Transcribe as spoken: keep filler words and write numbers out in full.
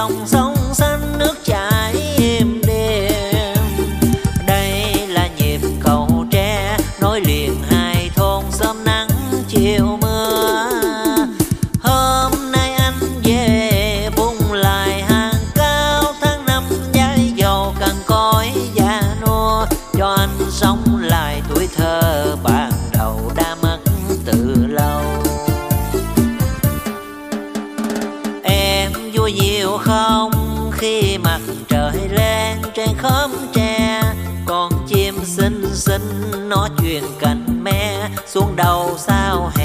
dòng sông xanh nước chảy êm đềm. Đây là nhịp cầu tre nối liền hai thôn sớm nắng chiều mưa. Hôm nay anh về vùng lại hàng cao, tháng năm dãi dầu cằn cõi già nua, cho anh sống lại tuổi thơ ban đầu đã mất từ lâu. Em vui nhiều không khi mặt trời lên trên khóm tre, con chim xinh xinh nó truyền cành me xuống đầu sao